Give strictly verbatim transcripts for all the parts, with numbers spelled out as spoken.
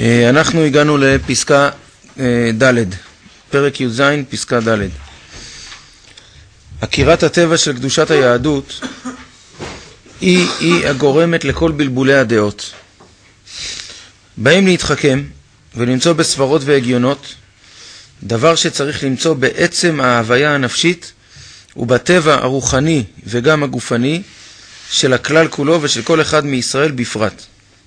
אנחנו הגענו לפסקה ד', פרק י"ז, פסקה ד'. הכירת הטבע של קדושת היהדות היא, היא הגורמת לכל בלבולי הדעות. באים להתחכם ולמצוא בסברות והגיונות דבר שצריך למצוא בעצם ההוויה הנפשית ובטבע הרוחני וגם הגופני של הכלל כולו ושל כל אחד מישראל בפרט.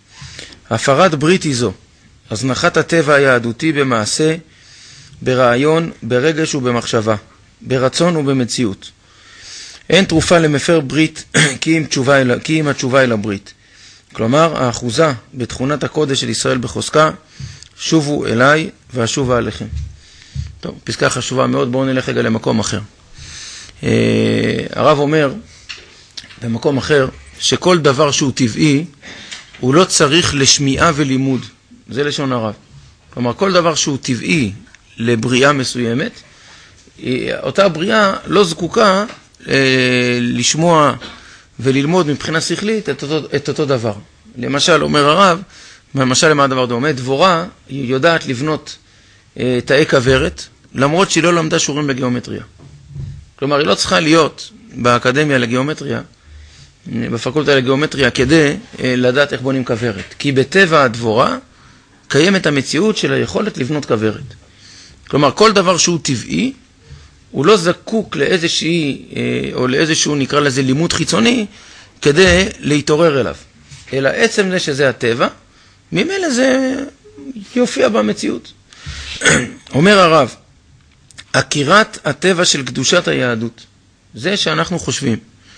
הפרת ברית היא זו, הזנחת הטבע היהדותי במעשה, ברעיון, ברגש ובמחשבה, ברצון ובמציאות. אין תרופה למפר ברית כי אם, תשובה אל, כי אם התשובה אל הברית. כלומר, האחוזה בתכונת הקודש של ישראל בחוזקה, שובו אליי ואשובה עליכם. טוב, פסקה חשובה מאוד, בואו נלך רגע למקום אחר. אה, הרב אומר במקום אחר שכל דבר שהוא טבעי הוא לא צריך לשמיעה ולימוד. זה לשון הרב. כלומר, כל דבר שהוא טבעי לבריאה מסוימת, אותה בריאה לא זקוקה אה, לשמוע וללמוד מבחינה שכלית את אותו, את אותו דבר. למשל, אומר הרב, למשל למה הדבר דומה, דבורה היא יודעת לבנות אה, תאי כברת, למרות שהיא לא למדה שיעורים בגיאומטריה. כלומר, היא לא צריכה להיות באקדמיה לגיאומטריה, בפקולטה לגיאומטריה, כדי אה, לדעת איך בונים כברת. כי בטבע הדבורה קיימת המציאות של היכולת לבנות כברת. כלומר, כל דבר שהוא טבעי, הוא לא זקוק לאיזושהי, או לאיזשהו נקרא לזה לימוד חיצוני, כדי להתעורר אליו. אלא עצם זה שזה הטבע, ממילא זה יופיע במציאות. אומר הרב, הכירת הטבע של קדושת היהדות, זה שאנחנו חושבים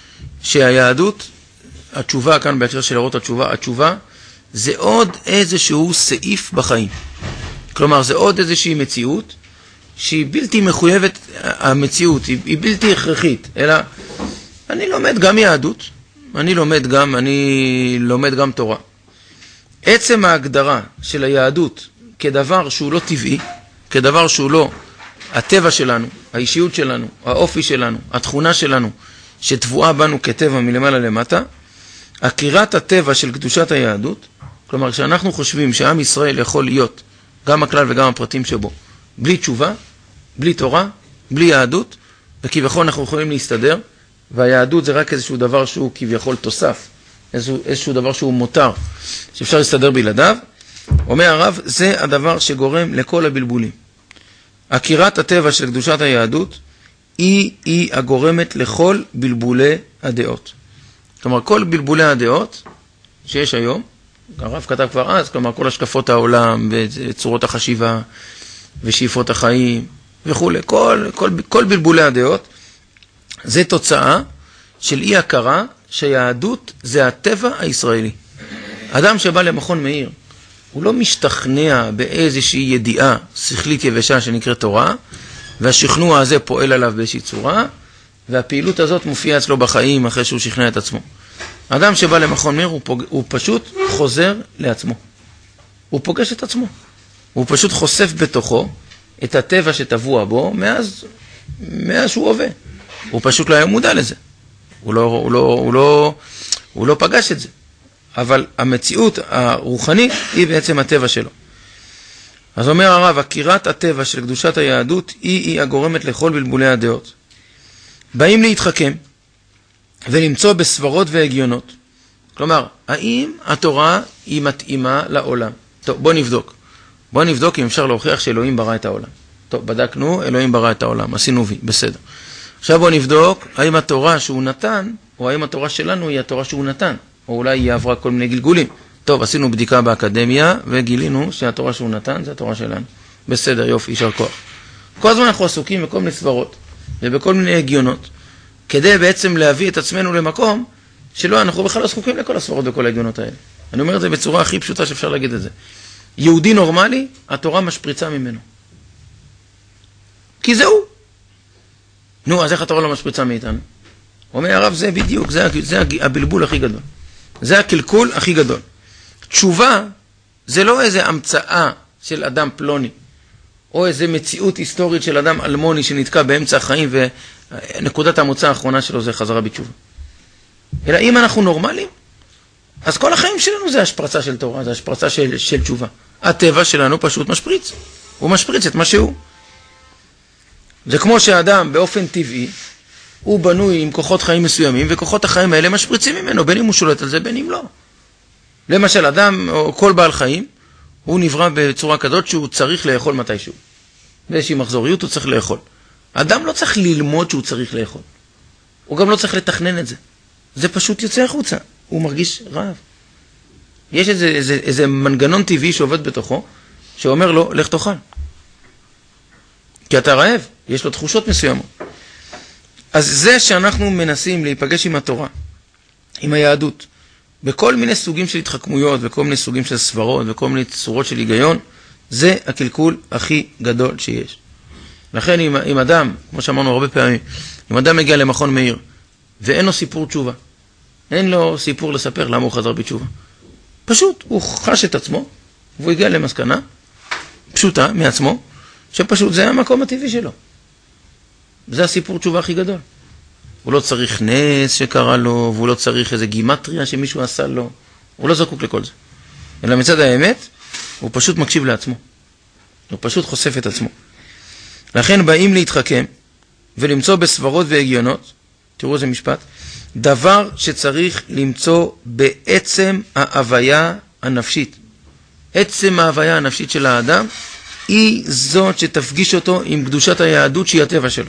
שהיהדות, התשובה כאן בהקשר של לראות התשובה, התשובה זה עוד איזשהו סעיף בחיים. כלומר, זה עוד איזושהי מציאות שהיא בלתי מחויבת, המציאות היא, היא בלתי הכרחית, אלא אני לומד גם יהדות, אני לומד גם, אני לומד גם תורה. עצם ההגדרה של היהדות כדבר שהוא לא טבעי, כדבר שהוא לא הטבע שלנו, האישיות שלנו, האופי שלנו, התכונה שלנו, שטבועה בנו כטבע מלמעלה למטה, הכירת הטבע של קדושת היהדות, כלומר, כשאנחנו חושבים שעם ישראל יכול להיות גם הכלל וגם הפרטים שבו, בלי תשובה, בלי תורה, בלי יהדות, וכביכול אנחנו יכולים להסתדר, והיהדות זה רק איזשהו דבר שהוא כביכול תוסף, איזשהו, איזשהו דבר שהוא מותר, שאפשר להסתדר בלעדיו. אומר הרב, זה הדבר שגורם לכל הבלבולים. הכירת הטבע של קדושת היהדות, היא, היא הגורמת לכל בלבולי הדעות. כלומר, כל בלבולי הדעות שיש היום, הרב כתב כבר אז, כלומר, כל השקפות העולם וצורות החשיבה ושאיפות החיים וכו'. כל, כל, כל בלבולי הדעות זה תוצאה של אי הכרה שהיהדות זה הטבע הישראלי. אדם שבא למכון מאיר, הוא לא משתכנע באיזושהי ידיעה שכלית יבשה שנקראת תורה, והשכנוע הזה פועל עליו באיזושהי צורה, והפעילות הזאת מופיעה אצלו בחיים אחרי שהוא שכנע את עצמו. אדם שבא למכון מאיר הוא, פוג... הוא פשוט חוזר לעצמו. הוא פוגש את עצמו. הוא פשוט חושף בתוכו את הטבע שטבוע בו מאז, מאז שהוא הווה. הוא פשוט לא היה מודע לזה. הוא לא, הוא לא, הוא לא, הוא לא פגש את זה. אבל המציאות הרוחנית היא בעצם הטבע שלו. אז אומר הרב, הכירת הטבע של קדושת היהדות היא, היא הגורמת לכל בלבולי הדעות. באים להתחכם ולמצוא בסברות והגיונות. כלומר, האם התורה היא מתאימה לעולם? טוב, בוא נבדוק. בוא נבדוק אם אפשר להוכיח שאלוהים ברא את העולם. טוב, בדקנו, אלוהים ברא את העולם, עשינו וי, בסדר. עכשיו בוא נבדוק האם התורה שהוא נתן, או האם התורה שלנו היא התורה שהוא נתן, או אולי היא עברה כל מיני גלגולים. טוב, עשינו בדיקה באקדמיה, וגילינו שהתורה שהוא נתן זה התורה שלנו. בסדר, יופי, יישר כוח. כל הזמן אנחנו עסוקים בכל מיני סברות, ובכל מיני הגיונות, כדי בעצם להביא את עצמנו למקום שלא, אנחנו בכלל לא זקוקים לכל הסברות וכל ההגיונות האלה. אני אומר את זה בצורה הכי פשוטה שאפשר להגיד את זה. יהודי נורמלי, התורה משפריצה ממנו. כי זהו. נו, אז איך התורה לא משפריצה מאיתנו? אומר הרב, זה בדיוק, זה, זה הבלבול הכי גדול. זה הקלקול הכי גדול. תשובה, זה לא איזה המצאה של אדם פלוני, או איזה מציאות היסטורית של אדם אלמוני שנתקע באמצע החיים, ונקודת המוצא האחרונה שלו זה חזרה בתשובה. אלא אם אנחנו נורמלים, אז כל החיים שלנו זה השפרצה של תורה, זה השפרצה של, של תשובה. הטבע שלנו פשוט משפריץ. הוא משפריץ את מה שהוא. זה כמו שהאדם באופן טבעי, הוא בנוי עם כוחות חיים מסוימים, וכוחות החיים האלה משפריצים ממנו, בין אם הוא שולט על זה, בין אם לא. למשל, אדם או כל בעל חיים, הוא נברא בצורה כזאת שהוא צריך לאכול מתישהו. באיזושהי מחזוריות הוא צריך לאכול. אדם לא צריך ללמוד שהוא צריך לאכול. הוא גם לא צריך לתכנן את זה. זה פשוט יוצא החוצה. הוא מרגיש רעב. יש איזה, איזה, איזה מנגנון טבעי שעובד בתוכו, שאומר לו, לך תאכל. כי אתה רעב, יש לו תחושות מסוימות. אז זה שאנחנו מנסים להיפגש עם התורה, עם היהדות, בכל מיני סוגים של התחכמויות, וכל מיני סוגים של סברות, וכל מיני צורות של היגיון, זה הקלקול הכי גדול שיש. לכן אם, אם אדם, כמו שאמרנו הרבה פעמים, אם אדם מגיע למכון מאיר, ואין לו סיפור תשובה, אין לו סיפור לספר למה הוא חזר בתשובה. פשוט, הוא חש את עצמו, והוא הגיע למסקנה, פשוטה מעצמו, שפשוט זה המקום הטבעי שלו. זה הסיפור תשובה הכי גדול. הוא לא צריך נס שקרה לו, והוא לא צריך איזה גימטריה שמישהו עשה לו, הוא לא זקוק לכל זה. אלא מצד האמת, הוא פשוט מקשיב לעצמו. הוא פשוט חושף את עצמו. לכן באים להתחכם, ולמצוא בסברות והגיונות, תראו איזה משפט, דבר שצריך למצוא בעצם ההוויה הנפשית. עצם ההוויה הנפשית של האדם, היא זאת שתפגיש אותו עם קדושת היהדות שהיא הטבע שלו.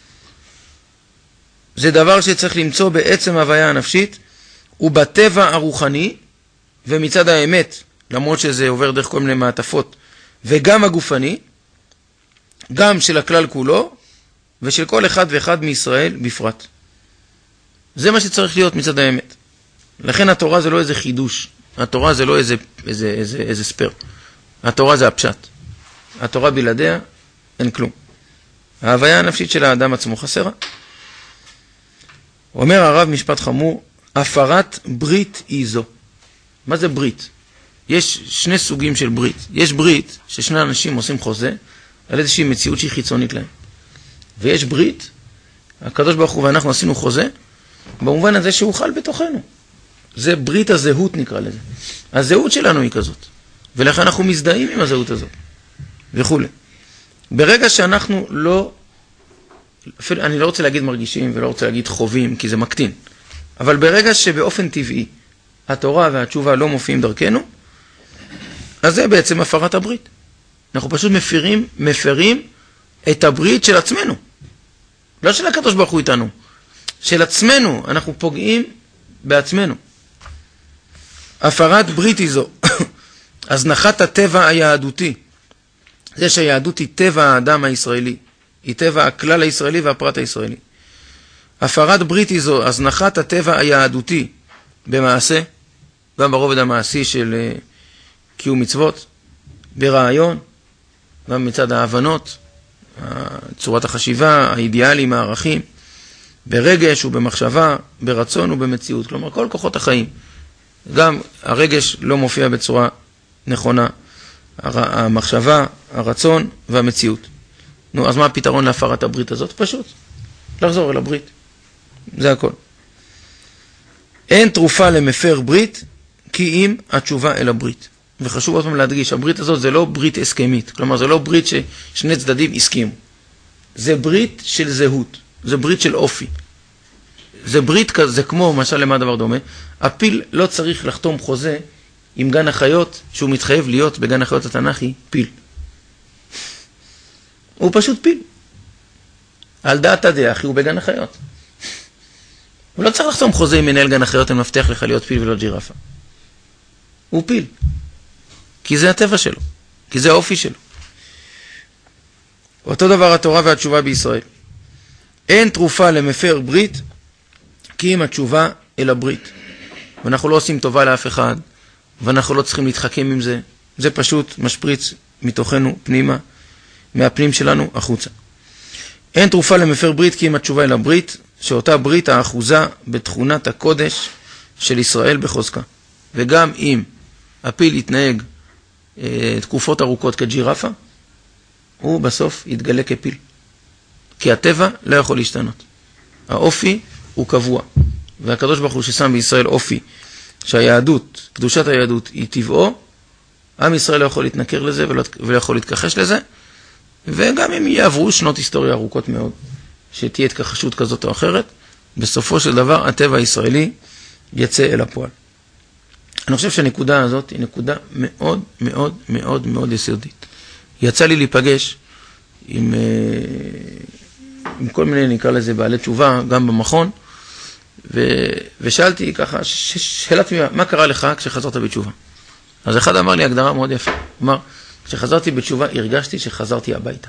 זה דבר שצריך למצוא בעצם ההוויה הנפשית, ובטבע הרוחני, ומצד האמת, למרות שזה עובר דרך כל מיני מעטפות, וגם הגופני, גם של הכלל כולו, ושל כל אחד ואחד מישראל בפרט. זה מה שצריך להיות מצד האמת. לכן התורה זה לא איזה חידוש, התורה זה לא איזה, איזה, איזה, איזה ספר. התורה זה הפשט. התורה בלעדיה אין כלום. ההוויה הנפשית של האדם עצמו חסרה. אומר הרב משפט חמור, הפרת ברית היא זו. מה זה ברית? יש שני סוגים של ברית. יש ברית ששני אנשים עושים חוזה על איזושהי מציאות שהיא חיצונית להם. ויש ברית, הקדוש ברוך הוא ואנחנו עשינו חוזה, במובן הזה שהוא חל בתוכנו. זה ברית הזהות נקרא לזה. הזהות שלנו היא כזאת. ולכן אנחנו מזדהים עם הזהות הזאת. וכו'. ברגע שאנחנו לא, אפילו, אני לא רוצה להגיד מרגישים ולא רוצה להגיד חווים, כי זה מקטין. אבל ברגע שבאופן טבעי התורה והתשובה לא מופיעים דרכנו, אז זה בעצם הפרת הברית. אנחנו פשוט מפרים, מפרים את הברית של עצמנו. לא של הקדוש ברוך הוא איתנו. של עצמנו. אנחנו פוגעים בעצמנו. הפרת ברית היא זו. הזנחת הטבע היהדותי. זה שהיהדות היא טבע האדם הישראלי. היא טבע הכלל הישראלי והפרט הישראלי. הפרת ברית היא זו. הזנחת הטבע היהדותי במעשה, גם ברובד המעשי של uh, קיום מצוות, ברעיון, גם מצד ההבנות, צורת החשיבה, האידיאלים, הערכים, ברגש ובמחשבה, ברצון ובמציאות. כלומר, כל כוחות החיים. גם הרגש לא מופיע בצורה נכונה. המחשבה, הרצון והמציאות. נו, אז מה הפתרון להפרת הברית הזאת? פשוט. לחזור אל הברית. זה הכל. אין תרופה למפר ברית, כי אם התשובה אל הברית. וחשוב עוד פעם להדגיש, הברית הזאת זה לא ברית הסכמית. כלומר, זה לא ברית ששני צדדים הסכימו. זה ברית של זהות. זה ברית של אופי. זה ברית כזה, זה כמו, משל למה דבר דומה, הפיל לא צריך לחתום חוזה עם גן החיות, שהוא מתחייב להיות בגן החיות התנ"כי, פיל. הוא פשוט פיל. על דעת הדאחי הוא בגן החיות. הוא לא צריך לחתום חוזה עם מנהל גן החיות, אני מבטיח לך להיות פיל ולא ג'ירפה. הוא פיל. כי זה הטבע שלו. כי זה האופי שלו. אותו דבר התורה והתשובה בישראל. אין תרופה למפר ברית, כי אם התשובה אל הברית. ואנחנו לא עושים טובה לאף אחד, ואנחנו לא צריכים להתחכם עם זה. זה פשוט משפריץ מתוכנו פנימה, מהפנים שלנו החוצה. אין תרופה למפר ברית, כי אם התשובה אל הברית, שאותה ברית האחוזה בתכונת הקודש של ישראל בחוזקה. וגם אם הפיל יתנהג אה, תקופות ארוכות כג'ירפה, הוא בסוף יתגלה כפיל. כי הטבע לא יכול להשתנות. האופי הוא קבוע. והקדוש ברוך הוא ששם בישראל אופי שהיהדות, קדושת היהדות היא טבעו, עם ישראל לא יכול להתנכר לזה ולא, ולא יכול להתכחש לזה, וגם אם יעברו שנות היסטוריה ארוכות מאוד, שתהיה התכחשות כזאת או אחרת, בסופו של דבר הטבע הישראלי יצא אל הפועל. אני חושב שהנקודה הזאת היא נקודה מאוד מאוד מאוד מאוד יסודית. יצא לי להיפגש עם, עם כל מיני, נקרא לזה, בעלי תשובה, גם במכון, ו, ושאלתי ככה, שאלתי מה קרה לך כשחזרת בתשובה? אז אחד אמר לי הגדרה מאוד יפה. אמר, כשחזרתי בתשובה הרגשתי שחזרתי הביתה.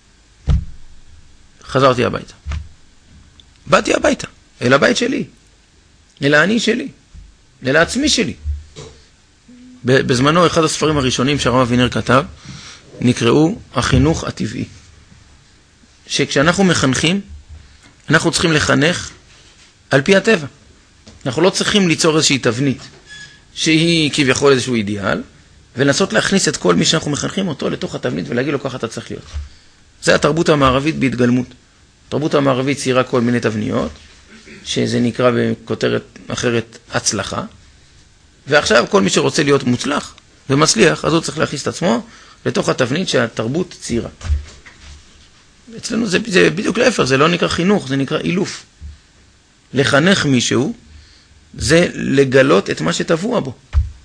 חזרתי הביתה. באתי הביתה, אל הבית שלי, אל העני שלי, אל העצמי שלי. בזמנו אחד הספרים הראשונים שהרב אבינר כתב, נקראו החינוך הטבעי. שכשאנחנו מחנכים, אנחנו צריכים לחנך על פי הטבע. אנחנו לא צריכים ליצור איזושהי תבנית, שהיא כביכול איזשהו אידיאל, ולנסות להכניס את כל מי שאנחנו מחנכים אותו לתוך התבנית ולהגיד לו ככה אתה צריך להיות. זה התרבות המערבית בהתגלמות. התרבות המערבית ציירה כל מיני תבניות, שזה נקרא בכותרת אחרת הצלחה, ועכשיו כל מי שרוצה להיות מוצלח ומצליח, אז הוא צריך להכניס את עצמו לתוך התבנית שהתרבות ציירה. אצלנו זה, זה בדיוק להפך, זה לא נקרא חינוך, זה נקרא אילוף. לחנך מישהו, זה לגלות את מה שטבוע בו.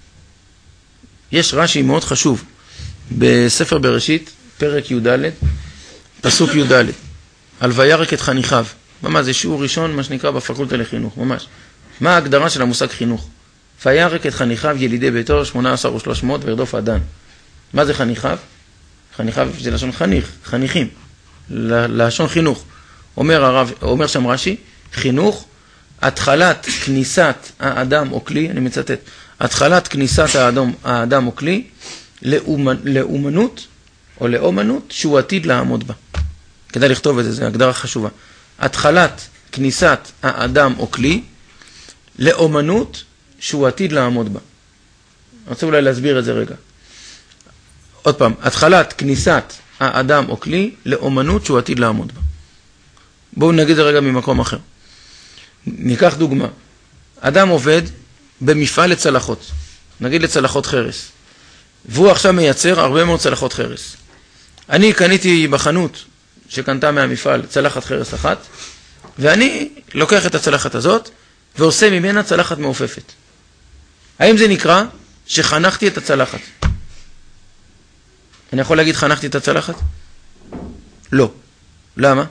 יש רש"י מאוד חשוב, בספר בראשית, פרק י"ד, פסוק י"ד, על וירק את חניכיו. ממש, זה שיעור ראשון, מה שנקרא בפקולטה לחינוך, ממש. מה ההגדרה של המושג חינוך? וירק את חניכיו ילידי ביתו, שמונה עשר ושלוש מאות וירדוף אדן. מה זה חניכיו? חניכיו זה לשון חניך, חניכים, לשון חינוך. אומר, הרב, אומר שם רש"י, חינוך, התחלת כניסת האדם או כלי, אני מצטט, התחלת כניסת האדם, האדם או כלי, לאומנ, לאומנות או לאומנות שהוא עתיד לעמוד בה. כדאי לכתוב את זה, זו הגדרה חשובה. התחלת כניסת האדם או כלי, לאומנות שהוא עתיד לעמוד בה. אני רוצה אולי להסביר את זה רגע. עוד פעם, התחלת כניסת האדם או כלי, לאומנות שהוא עתיד לעמוד בה. בואו נגיד זה רגע ממקום אחר. ניקח דוגמה. אדם עובד במפעל לצלחות, נגיד לצלחות חרס, והוא עכשיו מייצר הרבה מאוד צלחות חרס. אני קניתי בחנות שקנתה מהמפעל צלחת חרס אחת, ואני לוקח את הצלחת הזאת ועושה ממנה צלחת מעופפת. האם זה נקרא שחנכתי את הצלחת? אני יכול להגיד חנכתי את הצלחת? לא. למה?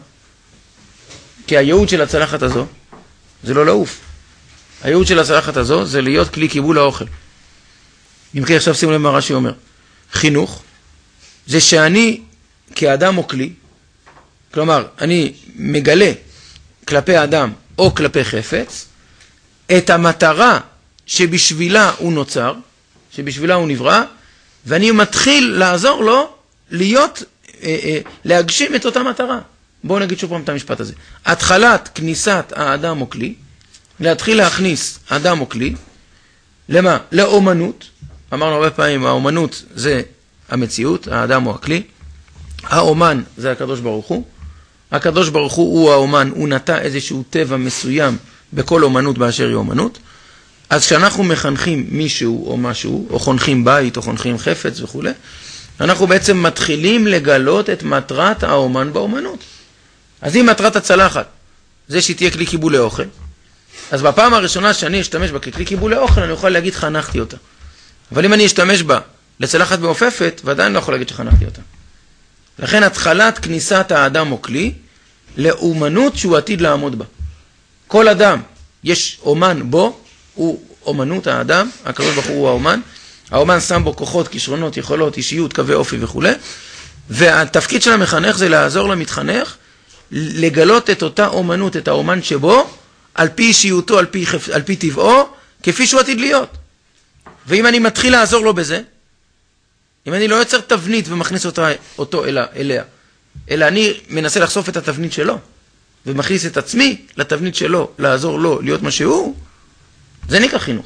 כי הייעוד של הצלחת הזו זה לא לעוף. הייעוד של הצלחת הזו זה להיות כלי קיבול האוכל. אם כן, עכשיו שימו לב מה רש"י אומר. חינוך זה שאני כאדם או כלי, כלומר, אני מגלה כלפי האדם או כלפי חפץ, את המטרה שבשבילה הוא נוצר, שבשבילה הוא נברא, ואני מתחיל לעזור לו להיות, אה, אה, להגשים את אותה מטרה. בואו נגיד שוב פעם את המשפט הזה. התחלת כניסת האדם או כלי, להתחיל להכניס אדם או כלי, למה? לאומנות. אמרנו הרבה פעמים, האומנות זה המציאות, האדם או הכלי. האומן זה הקדוש ברוך הוא. הקדוש ברוך הוא הוא האומן, הוא נטע איזשהו טבע מסוים בכל אומנות באשר היא אומנות. אז כשאנחנו מחנכים מישהו או משהו, או חונכים בית, או חונכים חפץ וכו', אנחנו בעצם מתחילים לגלות את מטרת האומן באומנות. אז אם מטרת הצלחת זה שתהיה כלי קיבול לאוכל, אז בפעם הראשונה שאני אשתמש בה ככלי קיבול לאוכל, אני יכול להגיד חנכתי אותה. אבל אם אני אשתמש בה לצלחת מעופפת, ועדיין לא יכול להגיד שחנכתי אותה. לכן התחלת כניסת האדם או כלי, לאומנות שהוא עתיד לעמוד בה. כל אדם, יש אומן בו, הוא אומנות האדם, הקדוש ברוך הוא האומן, האומן שם בו כוחות, כישרונות, יכולות, אישיות, קווי אופי וכו'. והתפקיד של המחנך זה לעזור למתחנך, לגלות את אותה אומנות, את האומן שבו, על פי אישיותו, על פי, על פי טבעו, כפי שהוא עתיד להיות. ואם אני מתחיל לעזור לו בזה, אם אני לא יוצר תבנית ומכניס אותה, אותו אליה, אליה, אלא אני מנסה לחשוף את התבנית שלו, ומכניס את עצמי לתבנית שלו, לעזור לו, להיות מה שהוא, זה נקרא חינוך.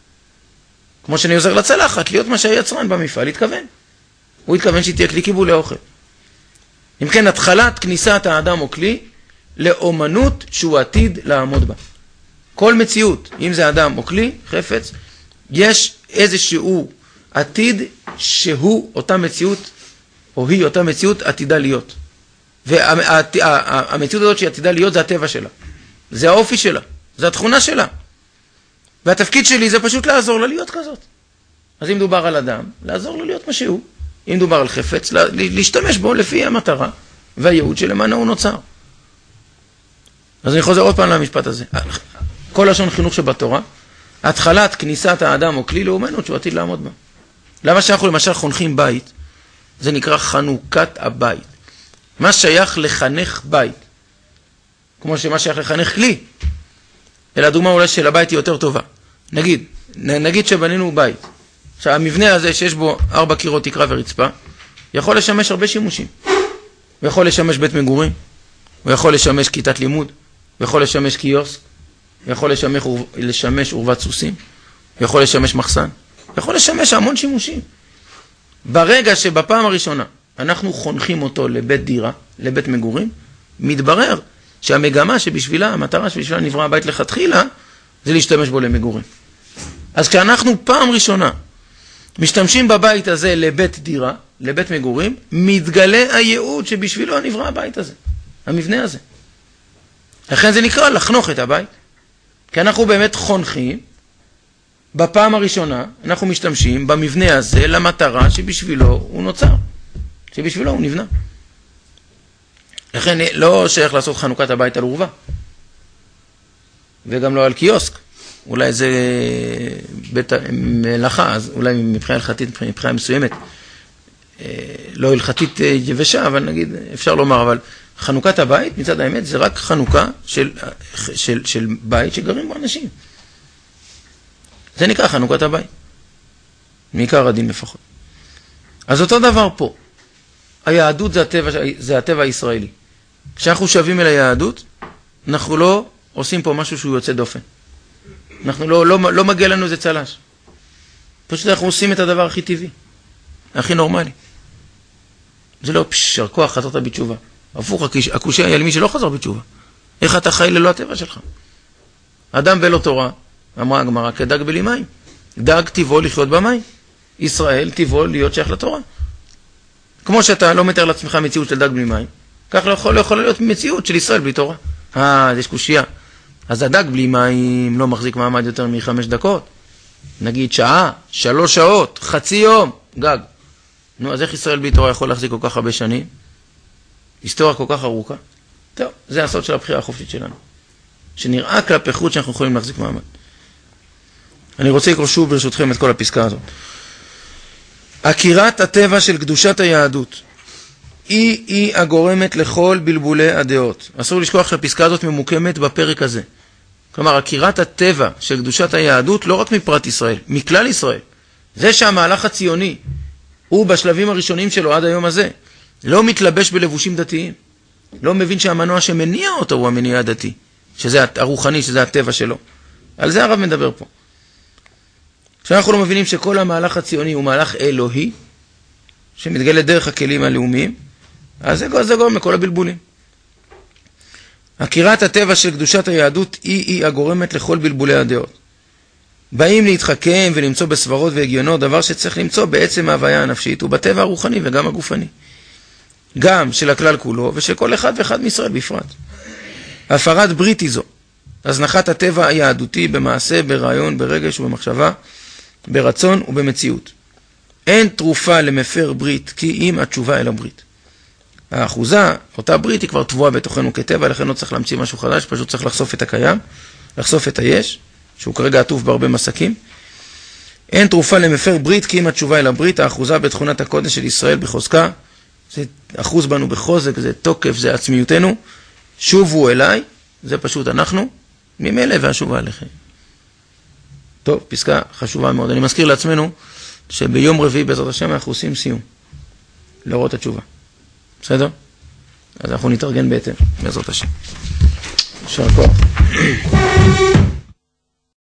כמו שאני עוזר לצלחת, להיות מה שהיצרן במפעל התכוון. הוא התכוון שתהיה כלי קיבול לאוכל. אם כן, התחלת כניסת האדם או כלי, לאומנות שהוא עתיד לעמוד בה. כל מציאות, אם זה אדם או כלי, חפץ, יש איזשהו עתיד שהוא אותה מציאות, או היא אותה מציאות עתידה להיות. והמציאות הזאת שהיא עתידה להיות זה הטבע שלה. זה האופי שלה, זה התכונה שלה. והתפקיד שלי זה פשוט לעזור לה להיות כזאת. אז אם דובר על אדם, לעזור לו להיות מה שהוא. אם דובר על חפץ, להשתמש בו לפי המטרה והייעוד שלמענו הוא נוצר. אז אני חוזר עוד פעם למשפט הזה. כל לשון חינוך שבתורה, התחלת כניסת האדם או כלי לאומנות שהוא עתיד לעמוד בה. למה שאנחנו למשל חונכים בית, זה נקרא חנוכת הבית. מה שייך לחנך בית, כמו שמה שייך לחנך כלי, אלא הדוגמה אולי של הבית היא יותר טובה. נגיד, נגיד שבנינו בית. עכשיו, המבנה הזה שיש בו ארבע קירות תקרה ורצפה, יכול לשמש הרבה שימושים. הוא יכול לשמש בית מגורים, הוא יכול לשמש כיתת לימוד, הוא יכול לשמש קיוסק, הוא יכול לשמש, לשמש עורבת סוסים, הוא יכול לשמש מחסן, הוא יכול לשמש המון שימושים. ברגע שבפעם הראשונה אנחנו חונכים אותו לבית דירה, לבית מגורים, מתברר שהמגמה שבשבילה, המטרה שבשבילה נברא הבית לכתחילה, זה להשתמש בו למגורים. אז כשאנחנו פעם ראשונה משתמשים בבית הזה לבית דירה, לבית מגורים, מתגלה הייעוד שבשבילו נברא הבית הזה, המבנה הזה. לכן זה נקרא לחנוך את הבית. כי אנחנו באמת חונכים, בפעם הראשונה אנחנו משתמשים במבנה הזה למטרה שבשבילו הוא נוצר, שבשבילו הוא נבנה. לכן לא שייך לעשות חנוכת הבית על עורבה, וגם לא על קיוסק. אולי זה בית מלאכה, אז אולי מבחינה הלכתית, מבחינה מסוימת, לא הלכתית יבשה, אבל נגיד, אפשר לומר, אבל חנוכת הבית, מצד האמת, זה רק חנוכה של, של, של בית שגרים בו אנשים. זה נקרא חנוכת הבית. מעיקר הדין לפחות. אז אותו דבר פה. היהדות זה הטבע, זה הטבע הישראלי. כשאנחנו שווים אל היהדות, אנחנו לא עושים פה משהו שהוא יוצא דופן. אנחנו לא, לא, לא מגיע לנו איזה צלש. פשוט אנחנו עושים את הדבר הכי טבעי, הכי נורמלי. זה לא פשר כוח, חזרת בתשובה. הפוך, הקושי היה למי שלא חזר בתשובה. איך אתה חי ללא הטבע שלך? אדם בלא תורה, אמרה הגמרא, כדג בלי מים. דג טבעו לחיות במים. ישראל טבעו להיות שייך לתורה. כמו שאתה לא מתאר לעצמך מציאות של דג בלי מים, כך לא יכול, לא יכול להיות מציאות של ישראל בלי תורה. אה, יש קושייה. אז הדג בלי מים לא מחזיק מעמד יותר מחמש דקות. נגיד שעה, שלוש שעות, חצי יום, גג. נו, אז איך ישראל בלי תורה יכול להחזיק כל כך הרבה שנים? היסטוריה כל כך ארוכה. טוב, זה הסוד של הבחירה החופשית שלנו. שנראה כלפי חוץ שאנחנו יכולים להחזיק מעמד. אני רוצה לקרוא שוב ברשותכם את כל הפסקה הזאת. הכירת הטבע של קדושת היהדות היא היא הגורמת לכל בלבולי הדעות. אסור לשכוח שהפסקה הזאת ממוקמת בפרק הזה. כלומר, הכירת הטבע של קדושת היהדות לא רק מפרט ישראל, מכלל ישראל. זה שהמהלך הציוני הוא בשלבים הראשונים שלו עד היום הזה, לא מתלבש בלבושים דתיים. לא מבין שהמנוע שמניע אותו הוא המניע הדתי, שזה הרוחני, שזה הטבע שלו. על זה הרב מדבר פה. כשאנחנו לא מבינים שכל המהלך הציוני הוא מהלך אלוהי, שמתגלה דרך הכלים הלאומיים, אז זה, זה גורם לכל הבלבולים. הכירת הטבע של קדושת היהדות היא היא הגורמת לכל בלבולי הדעות. באים להתחכם ולמצוא בסברות והגיונות דבר שצריך למצוא בעצם ההוויה הנפשית ובטבע הרוחני וגם הגופני. גם של הכלל כולו ושל כל אחד ואחד מישראל בפרט. הפרת ברית היא זו. הזנחת הטבע היהדותי במעשה, ברעיון, ברגש ובמחשבה, ברצון ובמציאות. אין תרופה למפר ברית כי אם התשובה אל הברית. האחוזה, אותה ברית היא כבר טבועה בתוכנו כטבע, לכן לא צריך להמציא משהו חדש, פשוט צריך לחשוף את הקיים, לחשוף את היש, שהוא כרגע עטוף בהרבה מסקים. אין תרופה למפר ברית כי אם התשובה אל הברית, האחוזה בתכונת הקודש של ישראל בחוזקה, זה אחוז בנו בחוזק, זה תוקף, זה עצמיותנו, שובו אליי, זה פשוט אנחנו, ממילא והשובה עליכם. טוב, פסקה חשובה מאוד. אני מזכיר לעצמנו שביום רביעי בעזרת השם אנחנו עושים סיום, להראות התשובה. בסדר? אז אנחנו נתארגן בהתאם, בעזרת השם. יישר כוח.